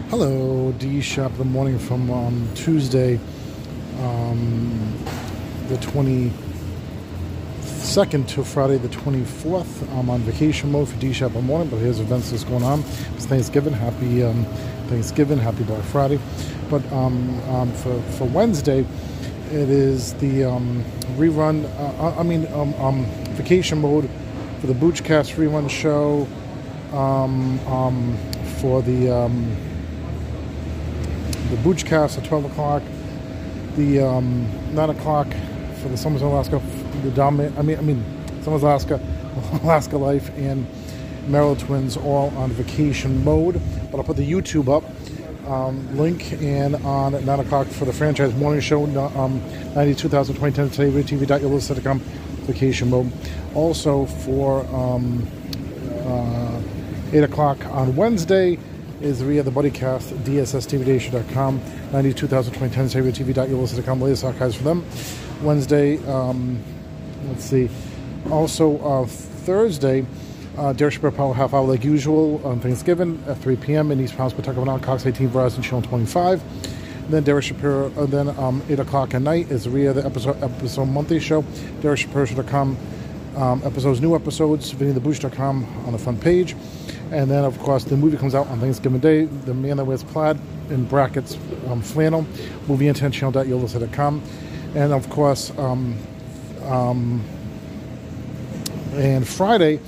Hello, D Shop of the morning from Tuesday, the 22nd to Friday the 24th. I'm on vacation mode for D Shop of the morning, but here's events that's going on. It's Thanksgiving. Happy Thanksgiving. Happy Black Friday. But for Wednesday, it is the rerun. Vacation mode for the Boochcast rerun show. For the Boochcast at 12 o'clock, the 9 o'clock for the Summers in Alaska, Summers Alaska, Alaska Life, and Merrill Twins all on vacation mode. But I'll put the YouTube up link, and on at 9 o'clock for the franchise morning show, 92,020 today, RadioTV.com, vacation mode. Also for 8 o'clock on Wednesday is the BuddyCast, DSSTVDation.com, 92,020 TV.com, latest archives for them. Wednesday, let's see. Also, Thursday, Derek Shapiro Power Half Hour like usual on Thanksgiving at 3 p.m. in East Palm, Pawtucket, Cox 18, Verizon Channel 25. And then Derek Shapiro, 8 o'clock at night is the episode monthly show, DerekShapiro.com. New episodes, VinnyTheBooch.com on the front page. And then, of course, the movie comes out on Thanksgiving Day, The Man That Wears Plaid, in brackets, flannel, movieintentional.yolisa.com. And, of course, and Friday,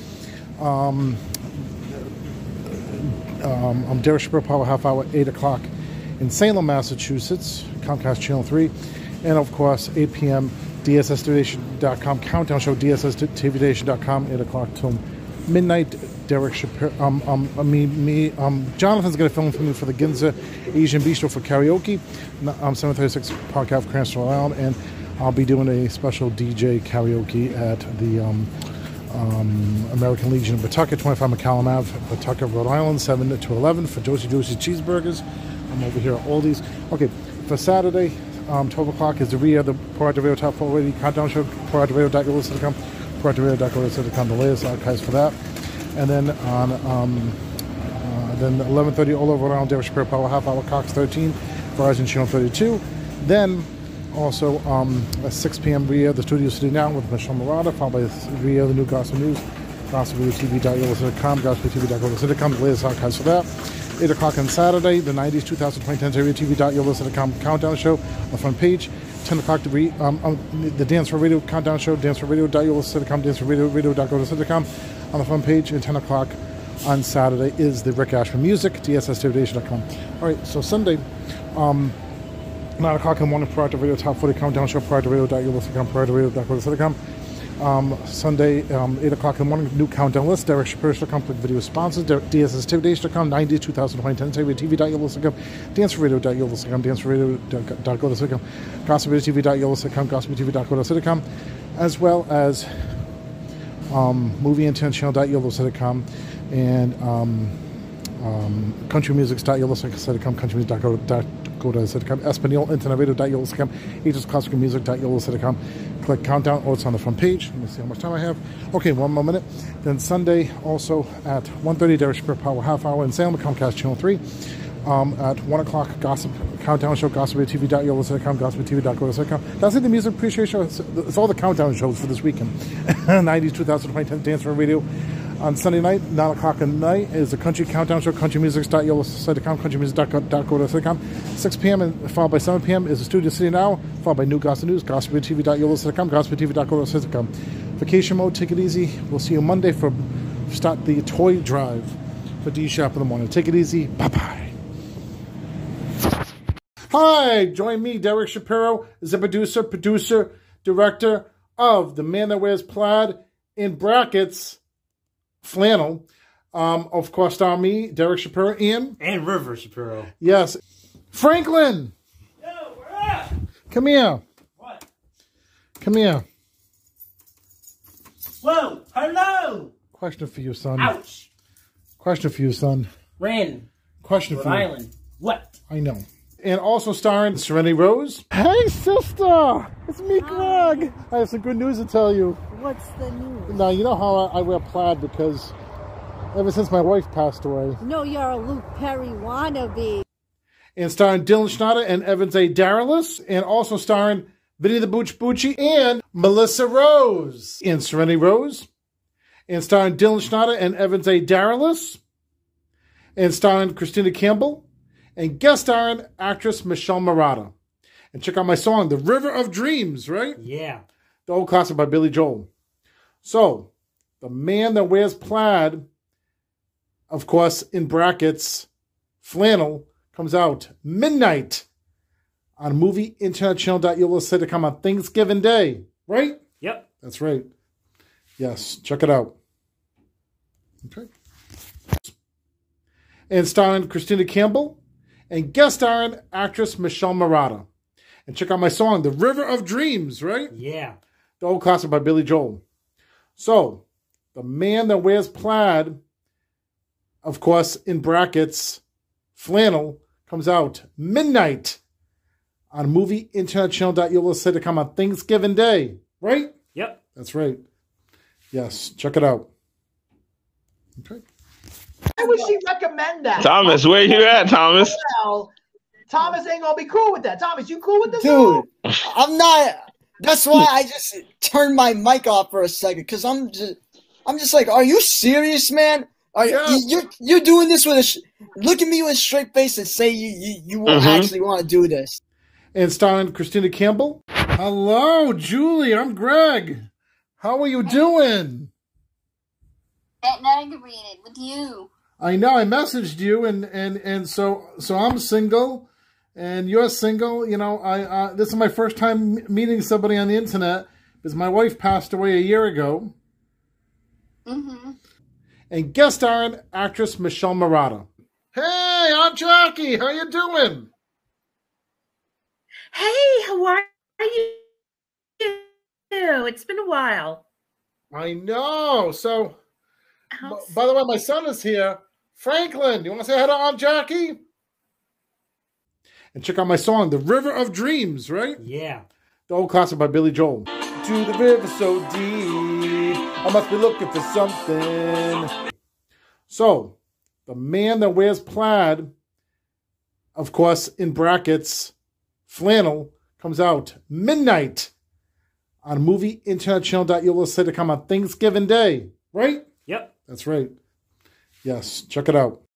Derek Shapiro Power Half Hour, 8 o'clock in Salem, Massachusetts, Comcast Channel 3. And, of course, 8 p.m., DSSTVDation.com, Countdown Show, DSSTVDation.com, 8 o'clock till midnight. Derek Shapiro, Jonathan's going to film for me for the Ginza Asian Bistro for karaoke, 736 Park Ave, Cranston, Rhode Island, and I'll be doing a special DJ karaoke at the American Legion in Pawtucket, 25 McCallum Ave, Pawtucket, Rhode Island, 7 to 11 for Josie Cheeseburgers. I'm over here at Aldi's. Okay, for Saturday, 12 o'clock is the Proactive Radio Top 4 Radio Countdown Show, proactiveradio.com, proactiveradio.com, the latest archives for that. And then on then 11:30 all over around Derek Shapiro Power Half Hour, Cox 13, Verizon Channel 32. Then also at 6 p.m. The Studio City Now with Michelle Murata, followed by the new Gospel News, GospelTV.com, GospelTV.com, the latest archives for that. 8 o'clock on Saturday, the 90s 2020 TV.com Countdown Show on the front page. 10 o'clock the Dance for Radio Countdown Show, danceforradio.yolisa.com, danceforradio.go.com on the front page. And 10 o'clock on Saturday is the Rick Ashman Music, DSSTVDation.com. All right, so Sunday, 9 o'clock in the morning, Proactive Radio Top 40 Countdown Show, proactiveradio.yolisa.com, proactiveradio.go.com. Sunday, 8 o'clock in the morning, new countdown list, DerekShapiro.com, click video sponsors, DSSTVDation.com, 90 2020 TV.yolisa.com, danceforradio.yolisa.com, danceforradio.go.com, gospelTV.yolisa.com, gospelTV.go.com, as well as movieintentional.yolisa.com and countrymusics.yolisa.com, countrymusic.go.com, Espanol Internet Radio.yolisa.com, agesclassicalmusic.yolisa.com. Click countdown. Oh, it's on the front page. Let me see how much time I have. Okay, one more minute. Then Sunday, also at 1:30, Derek Shapiro Power Half Hour in Salem, Comcast Channel 3. At 1 o'clock, Gossip Countdown Show, gospeltv.yolisa.com, gospeltv.go.com. That's it, the Music Appreciation Show. It's all the countdown shows for this weekend. 90s, 2020, Dance for Radio. On Sunday night, 9 o'clock at night, is the Country Countdown Show, countrymusic.yolisa.com, countrymusic.go.com. 6 p.m. and followed by 7 p.m. is the Studio City Now, followed by New Gospel News, gospeltv.yolisa.com, gospeltv.go.com. Vacation mode, take it easy. We'll see you Monday for start the toy drive for D Shop in the morning. Take it easy. Bye-bye. Hi, join me, Derek Shapiro, as the producer, director of The Man That Wears Plaid, in brackets, flannel. Of course, star me, Derek Shapiro, and River Shapiro. Yes. Franklin! Yo, we're up! Come here. What? Come here. Whoa! Hello! Question for you, son. Ouch! Question for you, son. Ran. Question for you. Rhode Island. What? I know. And also starring Serenity Rose. Hey, sister! It's me, Greg. I have some good news to tell you. What's the news? Now, you know how I wear plaid because ever since my wife passed away. No, you're a Luke Perry wannabe. and starring Dylan Schneider and Evans A. Daralis, and also starring Vinny the Booch Bucci and Melissa Rose in Serenity Rose, and starring Dylan Schneider and Evans A. Daralis, and starring Christina Campbell, and guest starring actress Michelle Murata. And check out my song, The River of Dreams, right? Yeah. The old classic by Billy Joel. So, The Man That Wears Plaid, of course, in brackets, flannel, comes out midnight on movie internet channel that you'll say to come on Thanksgiving Day, right? Yep. That's right. Yes, check it out. Okay. And starring Christina Campbell, and guest starring actress Michelle Murata. And check out my song, The River of Dreams, right? Yeah. The old classic by Billy Joel. So, The Man That Wears Plaid, of course, in brackets, flannel, comes out midnight on movie internet channel that you'll say to come on Thanksgiving Day, right? Yep. That's right. Yes, check it out. Okay. Why would she recommend that? Thomas, where you at, Thomas? Well, Thomas ain't gonna be cool with that. Thomas, you cool with this? Dude, I'm not. That's why I just turned my mic off for a second, because I'm just like, are you serious, man? You're doing this with look at me with a straight face and say you won't actually want to do this. And starring Christina Campbell. Hello, Julie. I'm Greg. How are you doing? Getting integrated with you. I know. I messaged you, and so I'm single, and you're single. You know, this is my first time meeting somebody on the internet because my wife passed away a year ago. Mm-hmm. And guest starring actress Michelle Murata. Hey, I'm Jackie. How you doing? Hey, how are you? It's been a while. I know. So, by the way, my son is here. Franklin, you want to say hi to Aunt Jackie? And check out my song, The River of Dreams, right? Yeah. The old classic by Billy Joel. To the river so deep, I must be looking for something. So, The Man That Wears Plaid, of course, in brackets, flannel, comes out midnight on movie internet channel that you'll say to come on Thanksgiving Day, right? Yep. That's right. Yes, check it out.